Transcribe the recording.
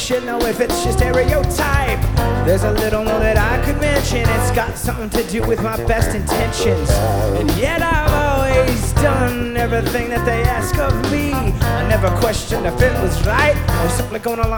should know if it's your stereotype. There's a little more that I could mention. It's got something to do with my best intentions. And yet I've always done everything that they ask of me. I never questioned if it was right or simply going along